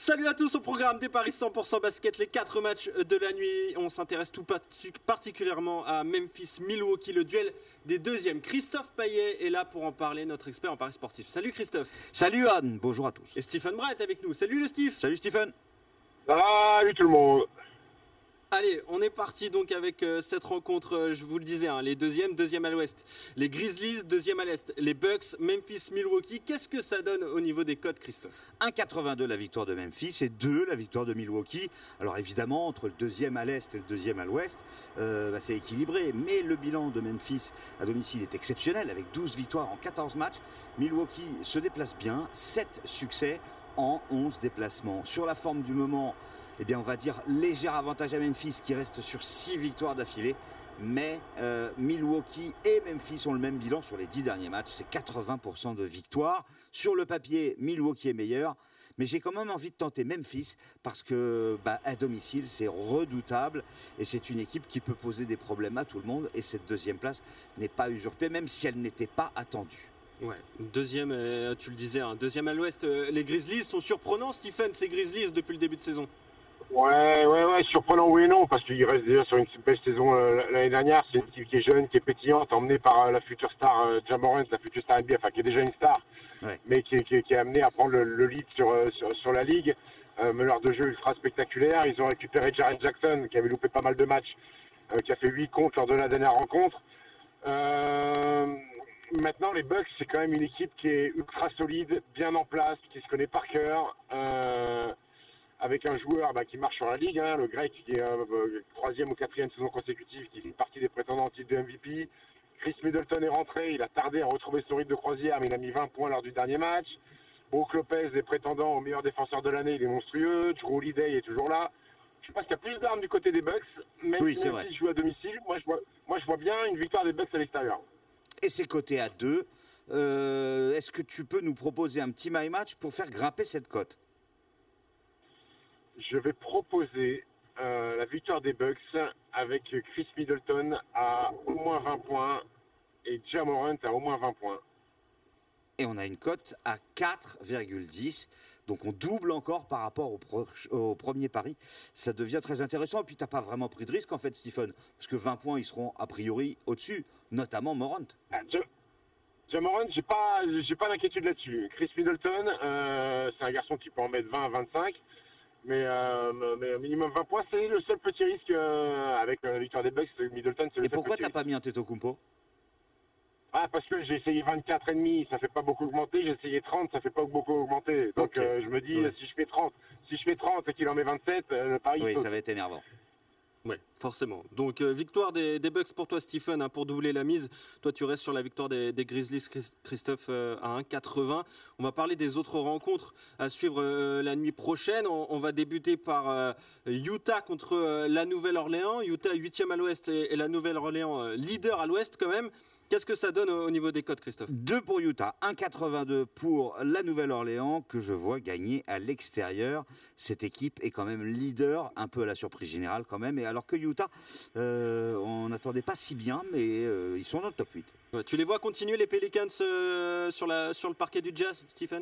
Salut à tous au programme des Paris 100% basket, les 4 matchs de la nuit. On s'intéresse tout particulièrement à Memphis-Milwaukee, le duel des deuxièmes. Christophe Payet est là pour en parler, notre expert en Paris sportif. Salut Christophe. Salut Anne, bonjour à tous. Et Stephen Brun est avec nous. Salut le Steve. Salut Stephen. Salut tout le monde. Allez, on est parti donc avec cette rencontre, je vous le disais, les deuxième à l'ouest. Les Grizzlies, deuxième à l'est. Les Bucks, Memphis, Milwaukee. Qu'est-ce que ça donne au niveau des cotes, Christophe? 1,82 la victoire de Memphis et 2 la victoire de Milwaukee. Alors évidemment, entre le deuxième à l'est et le deuxième à l'ouest, c'est équilibré. Mais le bilan de Memphis à domicile est exceptionnel, avec 12 victoires en 14 matchs. Milwaukee se déplace bien, 7 succès en 11 déplacements. Sur la forme du moment, eh bien, on va dire léger avantage à Memphis qui reste sur 6 victoires d'affilée. Mais Milwaukee et Memphis ont le même bilan sur les 10 derniers matchs. C'est 80% de victoire. Sur le papier, Milwaukee est meilleur. Mais j'ai quand même envie de tenter Memphis parce que à domicile, c'est redoutable. Et c'est une équipe qui peut poser des problèmes à tout le monde. Et cette deuxième place n'est pas usurpée, même si elle n'était pas attendue. Ouais, deuxième, tu le disais, deuxième à l'ouest. Les Grizzlies sont surprenants, Stephen, ces Grizzlies depuis le début de saison. Ouais, surprenant oui et non, parce qu'il reste déjà sur une belle saison l'année dernière. C'est une équipe qui est jeune, qui est pétillante, emmenée par la future star Ja Morant, la future star NBA, enfin qui est déjà une star, mais qui est amenée à prendre le lead sur la ligue. Meneur de jeu ultra spectaculaire. Ils ont récupéré Jaren Jackson, qui avait loupé pas mal de matchs, qui a fait 8 comptes lors de la dernière rencontre. Maintenant, les Bucks, c'est quand même une équipe qui est ultra solide, bien en place, qui se connaît par cœur. Avec un joueur qui marche sur la ligue, le grec qui est troisième ou quatrième saison consécutive, qui fait partie des prétendants au titre de MVP. Chris Middleton est rentré, il a tardé à retrouver son rythme de croisière, mais il a mis 20 points lors du dernier match. Brook Lopez est prétendant au meilleur défenseur de l'année, il est monstrueux. Drew Holiday est toujours là. Je pense qu'il y a plus d'armes du côté des Bucks, même si Memphis joue à domicile. Moi, je vois bien une victoire des Bucks à l'extérieur. Et c'est coté à 2. Est-ce que tu peux nous proposer un petit my match pour faire grimper cette cote? Je vais proposer la victoire des Bucks avec Chris Middleton à au moins 20 points et Ja Morant à au moins 20 points. Et on a une cote à 4,10. Donc on double encore par rapport au premier pari. Ça devient très intéressant. Et puis tu n'as pas vraiment pris de risque en fait, Stephen. Parce que 20 points, ils seront a priori au-dessus, notamment Morant. Ja Morant, j'ai pas d'inquiétude là-dessus. Chris Middleton, c'est un garçon qui peut en mettre 20 à 25. Mais minimum 20 points, c'est le seul petit risque avec la victoire des Bucks. Middleton, c'est le seul. Et pourquoi tu n'as pas mis un Antetokounmpo? Parce que j'ai essayé 24,5, ça fait pas beaucoup augmenter. J'ai essayé 30, ça fait pas beaucoup augmenter. Donc je me dis, si je fais 30 et qu'il en met 27, le pari saute. Ça va être énervant. Oui, forcément. Donc, victoire des Bucks pour toi, Stephen, pour doubler la mise. Toi, tu restes sur la victoire des Grizzlies, Christophe, à 1,80. On va parler des autres rencontres à suivre la nuit prochaine. On va débuter par Utah contre la Nouvelle-Orléans. Utah 8e à l'ouest et la Nouvelle-Orléans leader à l'ouest quand même. Qu'est-ce que ça donne au niveau des cotes, Christophe? 2 pour Utah, 1,82 pour la Nouvelle-Orléans, que je vois gagner à l'extérieur. Cette équipe est quand même leader, un peu à la surprise générale quand même. Et alors que Utah, on n'attendait pas si bien, mais ils sont dans le top 8. Ouais, tu les vois continuer les Pelicans sur le parquet du Jazz, Stephen?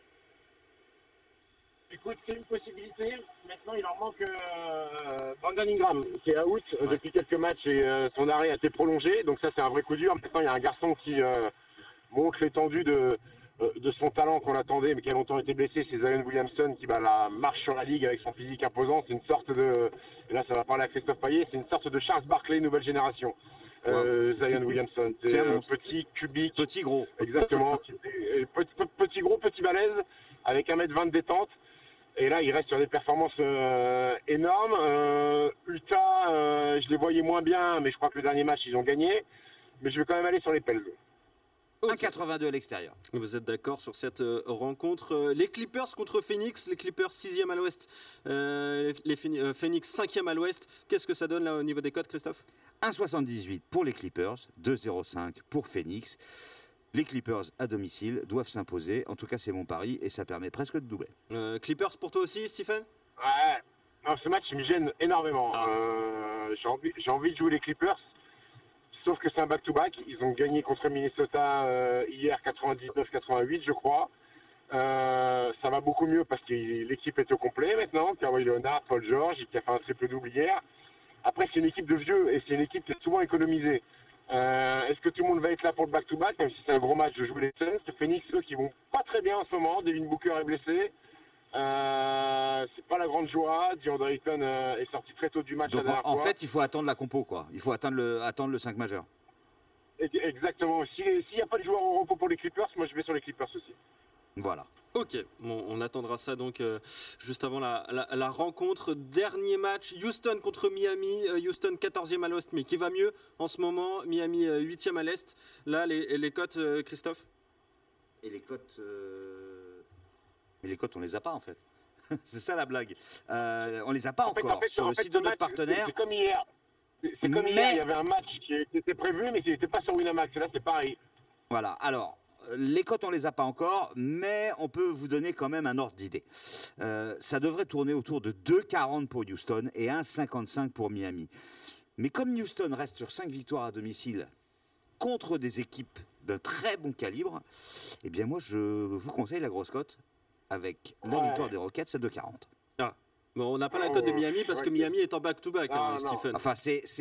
Écoute, c'est une possibilité. Maintenant, il leur manque Brandon Ingram, qui est out depuis quelques matchs et son arrêt a été prolongé. Donc ça, c'est un vrai coup dur. Maintenant, il y a un garçon qui montre l'étendue de son talent qu'on attendait, mais qui a longtemps été blessé. C'est Zion Williamson qui la marche sur la ligue avec son physique imposant. C'est une sorte de... Et là, ça va parler à Christophe Payet. C'est une sorte de Charles Barkley, nouvelle génération. Zion Williamson. C'est un petit, cubique. Petit gros. Exactement. Petit gros, petit balèze, avec 1m20 de détente. Et là, il reste sur des performances énormes. Utah, je les voyais moins bien, mais je crois que le dernier match, ils ont gagné. Mais je vais quand même aller sur les Pels. 1,82 à l'extérieur. Vous êtes d'accord sur cette rencontre? Les Clippers contre Phoenix. Les Clippers 6e à l'ouest. Phoenix 5e à l'ouest. Qu'est-ce que ça donne là au niveau des cotes, Christophe? 1,78 pour les Clippers, 2,05 pour Phoenix. Les Clippers à domicile doivent s'imposer. En tout cas, c'est mon pari et ça permet presque de doubler. Clippers pour toi aussi, Stephen? Ouais. Non, ce match, il me gêne énormément. J'ai envie de jouer les Clippers. Sauf que c'est un back-to-back. Ils ont gagné contre Minnesota hier 99-88, je crois. Ça va beaucoup mieux parce que l'équipe est au complet maintenant. Kawhi Leonard, Paul George, qui a fait un triple-double hier. Après, c'est une équipe de vieux et c'est une équipe qui est souvent économisée. Est-ce que tout le monde va être là pour le back-to-back, même si c'est un gros match de jouer les Suns? Phoenix, eux, qui vont pas très bien en ce moment. Devin Booker est blessé. C'est pas la grande joie. DeAndre Ayton est sorti très tôt du match Donc la dernière en fois. fait, il faut attendre la compo, quoi. Il faut attendre le 5 majeur. Exactement. S'il n'y a pas de joueur au repos pour les Clippers, moi je vais sur les Clippers aussi. Voilà. Ok, bon, on attendra ça donc juste avant la rencontre. Dernier match, Houston contre Miami. Houston 14e à l'Ouest, mais qui va mieux en ce moment. Miami 8e à l'Est. Là, les cotes, Christophe? Et les cotes, mais les cotes, on les a pas en fait. C'est ça la blague. On les a pas encore sur le site de notre partenaire. C'est comme hier. C'est comme hier, il y avait un match qui était prévu, mais qui n'était pas sur Winamax. Là, c'est pareil. Voilà. Alors, les cotes, on les a pas encore, mais on peut vous donner quand même un ordre d'idée. Ça devrait tourner autour de 2,40 pour Houston et 1,55 pour Miami. Mais comme Houston reste sur 5 victoires à domicile contre des équipes d'un très bon calibre, eh bien moi, je vous conseille la grosse cote avec la victoire des Rockets à 2,40. Ah, bon, on n'a pas la cote de Miami parce que Miami est en back-to-back, Stephen. Enfin,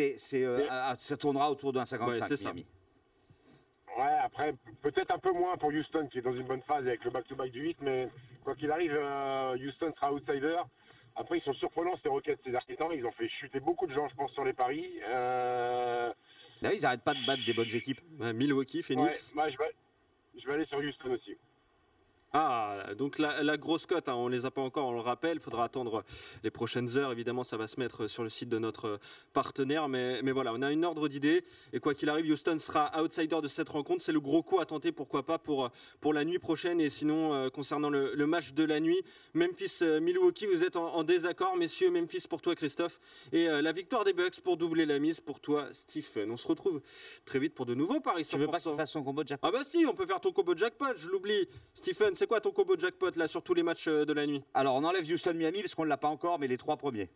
ça tournera autour d'un 55, ouais, Miami. Ouais, après, peut-être un peu moins pour Houston qui est dans une bonne phase avec le back-to-back du 8, mais quoi qu'il arrive, Houston sera outsider. Après, ils sont surprenants ces Rockets ces derniers temps. Ils ont fait chuter beaucoup de gens, je pense, sur les paris. Là, ils n'arrêtent pas de battre des bonnes équipes. Ouais, Milwaukee, Phoenix. Ouais, je vais aller sur Houston aussi. Ah, donc la grosse cote, hein, on ne les a pas encore, on le rappelle, il faudra attendre les prochaines heures, évidemment ça va se mettre sur le site de notre partenaire, mais voilà, on a une ordre d'idée, et quoi qu'il arrive, Houston sera outsider de cette rencontre, c'est le gros coup à tenter, pourquoi pas, pour la nuit prochaine, et sinon, concernant le match de la nuit, Memphis-Milwaukee, vous êtes en désaccord, messieurs, Memphis pour toi Christophe, et la victoire des Bucks pour doubler la mise pour toi Stephen. On se retrouve très vite pour de nouveaux paris 100%. Tu veux pas qu'il fasse son combo de jackpot? Ah bah si, on peut faire ton combo jackpot, je l'oublie. Stephen, c'est quoi ton combo jackpot là sur tous les matchs de la nuit? Alors on enlève Houston-Miami parce qu'on ne l'a pas encore, mais les 3 premiers.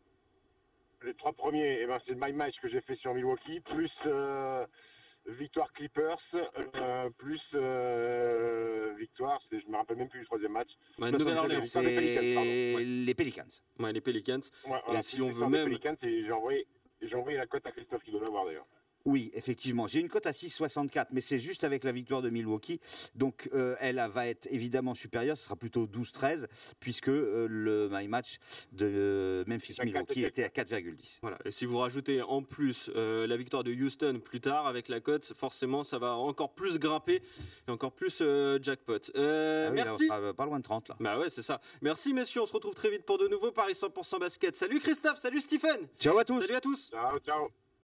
Les 3 premiers, eh ben, c'est le my match que j'ai fait sur Milwaukee, plus victoire Clippers, plus victoire, je me rappelle même plus du troisième match. Nouvelle-Orléans. C'est les Pelicans. Ouais, les Pelicans. Ouais, voilà, et si on veut les même... Pelicans, et j'ai envoyé la cote à Christophe qui doit l'avoir d'ailleurs. Oui, effectivement. J'ai une cote à 6,64, mais c'est juste avec la victoire de Milwaukee. Donc, elle va être évidemment supérieure. Ce sera plutôt 12-13, puisque le my match de Memphis-Milwaukee était à 4,10. Voilà. Et si vous rajoutez en plus la victoire de Houston plus tard avec la cote, forcément, ça va encore plus grimper et encore plus jackpot. Ah oui, merci. Là, on sera pas loin de 30, là. Bah ouais, c'est ça. Merci, messieurs. On se retrouve très vite pour de nouveaux paris 100% basket. Salut Christophe, salut Stephen. Ciao à tous. Salut à tous. Ciao, ciao.